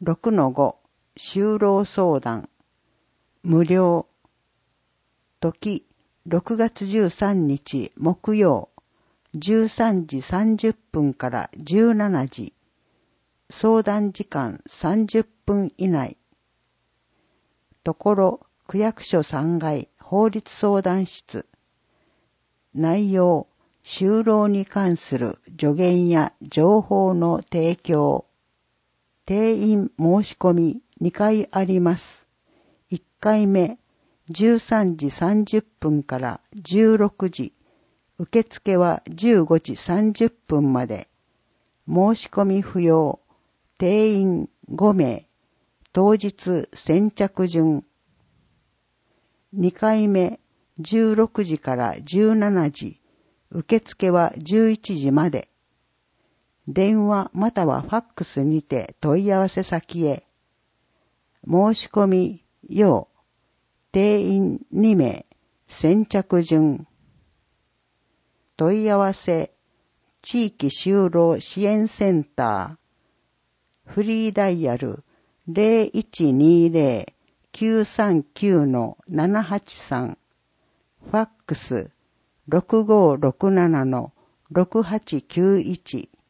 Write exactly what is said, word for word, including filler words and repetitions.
ろくのご 就労相談無料時ろくがつじゅうさんにち木曜じゅうさんじさんじゅっぷんからじゅうしちじ相談時間さんじゅっぷん以内ところ区役所さんがい法律相談室内容就労に関する助言や情報の提供定員申し込みにかいあります。いっかいめじゅうさんじさんじゅっぷんからじゅうろくじ受付はじゅうごじさんじゅっぷんまで申し込み不要定員ごめい当日先着順にかいめじゅうろくじからじゅうしちじ受付はじゅういちじまで電話またはファックスにて問い合わせ先へ申し込み用定員にめい先着順問い合わせ地域就労支援センターフリーダイヤル ゼロいちにゼロ きゅうさんきゅう ななはちさん ファックスろくごろくなな ろくはちきゅういち